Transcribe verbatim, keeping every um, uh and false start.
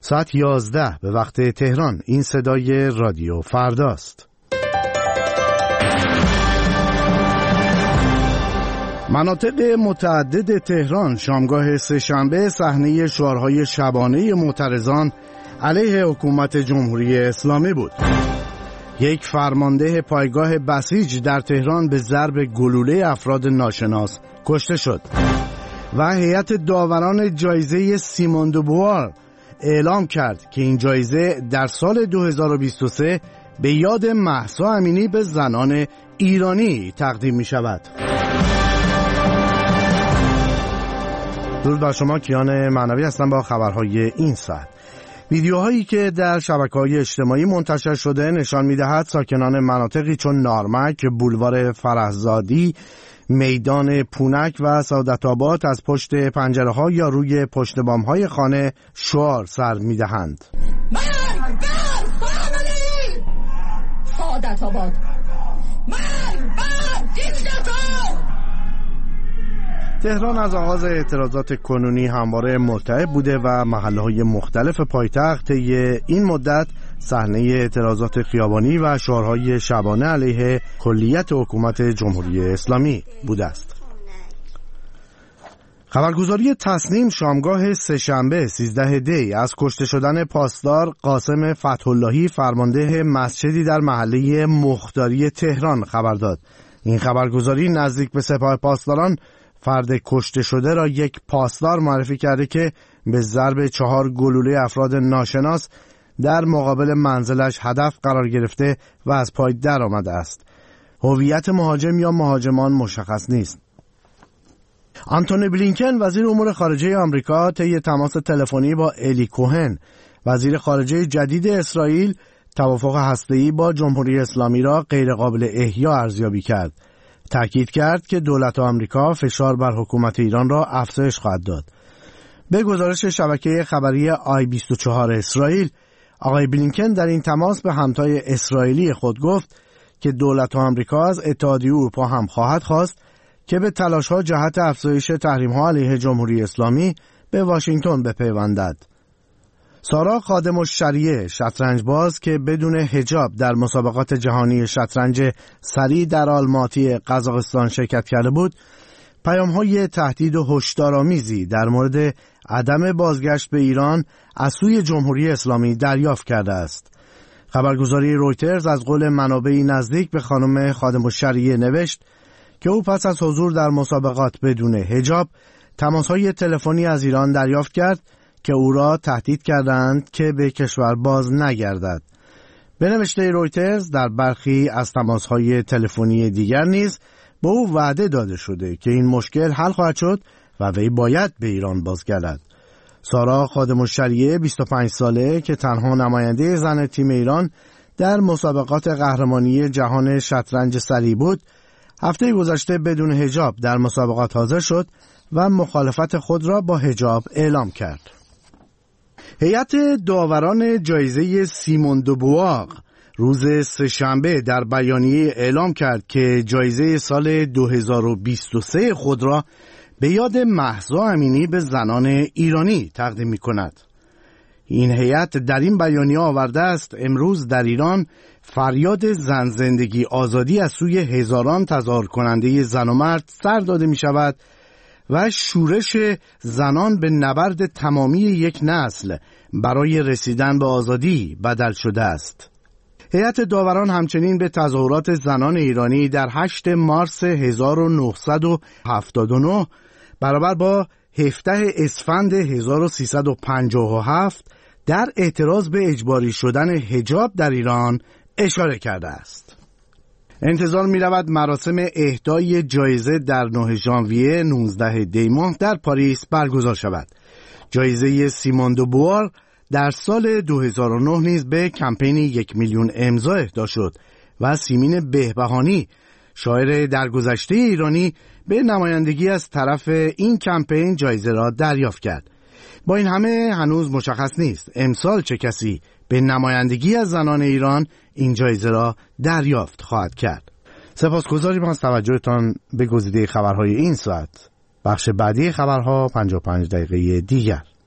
ساعت یازده به وقت تهران. این صدای رادیو فرداست. مناطق متعدد تهران شامگاه سه‌شنبه صحنه شعارهای شبانه معترضان علیه حکومت جمهوری اسلامی بود. یک فرمانده پایگاه بسیج در تهران به ضرب گلوله افراد ناشناس کشته شد و هیئت داوران جایزه سیمون دو بووار اعلام کرد که این جایزه در سال دو هزار و بیست و سه به یاد مهسا امینی به زنان ایرانی تقدیم می شود. درود بر شما، کیان معنوی هستم با خبرهای این ساعت. ویدیوهایی که در شبکه‌های اجتماعی منتشر شده نشان می‌دهد ساکنان مناطقی چون نارمک، بولوار فرهزادی، میدان پونک و سعادت‌آباد از پشت پنجره‌ها یا روی پشت بام‌های خانه شعار سر می‌دهند. مرگ بر فامیلی سعادت‌آباد، مرگ بر دیکتاتور. تهران از آغاز اعتراضات کنونی همواره ملتهب بوده و محله‌های مختلف پایتخت طی این مدت صحنه اعتراضات خیابانی و شعارهای شبانه علیه کلیت حکومت جمهوری اسلامی بوده است. خبرگزاری تصنیم شامگاه سه‌شنبه سیزده دی از کشته شدن پاسدار قاسم فتح‌اللهی فرمانده مسجدی در محله مختاری تهران خبر داد. این خبرگزاری نزدیک به سپاه پاسداران فرد کشته شده را یک پاسدار معرفی کرده که به ضرب چهار گلوله افراد ناشناس در مقابل منزلش هدف قرار گرفته و از پای در آمده است. هویت مهاجم یا مهاجمان مشخص نیست. آنتونی بلینکن وزیر امور خارجه آمریکا طی تماس تلفنی با الی کوهن وزیر خارجه جدید اسرائیل توافق هسته‌ای با جمهوری اسلامی را غیرقابل احیا ارزیابی کرد. تأکید کرد که دولت آمریکا فشار بر حکومت ایران را افزایش خواهد داد. به گزارش شبکه خبری آی بیست و چهار اسرائیل، آقای بلینکن در این تماس به همتای اسرائیلی خود گفت که دولت آمریکا از اتحادیه اروپا هم خواهد خواست که به تلاش‌ها جهت افزایش تحریم‌ها علیه جمهوری اسلامی به واشنگتن بپیوندد. سارا خادم الشریعه، شطرنجباز که بدون حجاب در مسابقات جهانی شطرنج سری در آلماتی قزاقستان شرکت کرده بود، پیام‌های تهدید و هشدارآمیزی در مورد عدم بازگشت به ایران از سوی جمهوری اسلامی دریافت کرده است. خبرگزاری رویترز از قول منابعی نزدیک به خانم خادم الشریعه نوشت که او پس از حضور در مسابقات بدون حجاب تماس‌های تلفنی از ایران دریافت کرد که او را تهدید کردند که به کشور باز نگردد. به نوشته رویترز در برخی از تماس‌های تلفنی دیگر نیز به او وعده داده شده که این مشکل حل خواهد شد و وی باید به ایران بازگردد. سارا خادم الشریعه بیست و پنج ساله که تنها نماینده زن تیم ایران در مسابقات قهرمانی جهان شطرنج سری بود، هفته گذشته بدون حجاب در مسابقات حاضر شد و مخالفت خود را با حجاب اعلام کرد. هیئت داوران جایزه سیمون دو بووار روز سه‌شنبه در بیانیه اعلام کرد که جایزه سال دو هزار و بیست و سه خود را به یاد مهسا امینی به زنان ایرانی تقدیم می کند. این هیئت در این بیانیه آورده است امروز در ایران فریاد زن زندگی آزادی از سوی هزاران تظاهر کننده زن و مرد سر داده می شود و شورش زنان به نبرد تمامی یک نسل برای رسیدن به آزادی بدل شده است. هیئت داوران همچنین به تظاهرات زنان ایرانی در هشتم مارس هزار و نهصد و هفتاد و نه برابر با هفدهم اسفند هزار و سیصد و پنجاه و هفت در اعتراض به اجباری شدن حجاب در ایران اشاره کرده است. انتظار می رود مراسم اهدای جایزه در نهم ژانویه نوزدهم دی ماه در پاریس برگزار شود. جایزه سیمون دو بووار در سال دو هزار و نه نیز به کمپین یک میلیون امضا اهدا شد و سیمین بهبهانی شاعر درگذشته ایرانی به نمایندگی از طرف این کمپین جایزه را دریافت کرد. با این همه هنوز مشخص نیست امسال چه کسی به نمایندگی از زنان ایران این جایزه را دریافت خواهد کرد. سپاسگزاریم از توجهتان به گزیده خبرهای این ساعت. بخش بعدی خبرها پنجاه و پنج دقیقه دیگر.